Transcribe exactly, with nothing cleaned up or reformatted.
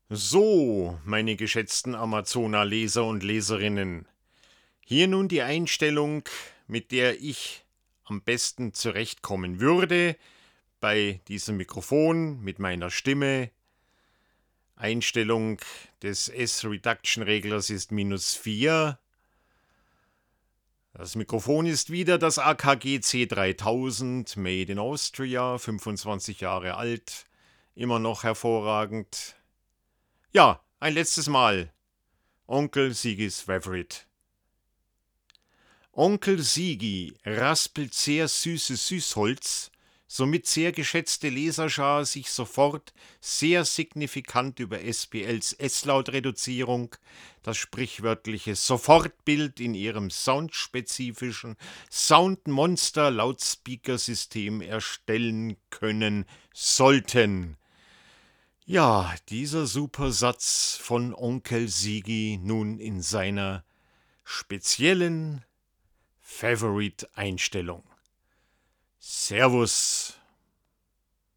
So, meine geschätzten Amazona-Leser und Leserinnen, hier nun die Einstellung, mit der ich am besten zurechtkommen würde bei diesem Mikrofon mit meiner Stimme. Einstellung des S-Reduction-Reglers ist minus vier. Das Mikrofon ist wieder das A K G C dreitausend, Made in Austria, fünfundzwanzig Jahre alt, immer noch hervorragend. Ja, ein letztes Mal. Onkel Sigis Favorite. Onkel Sigi raspelt sehr süßes Süßholz, somit sehr geschätzte Leserschar sich sofort sehr signifikant über S P Ls S-Laut-Reduzierung, das sprichwörtliche Sofortbild in ihrem soundspezifischen Soundmonster-Lautspeakersystem erstellen können sollten. Ja, dieser Supersatz von Onkel Sigi nun in seiner speziellen Favorite-Einstellung. Servus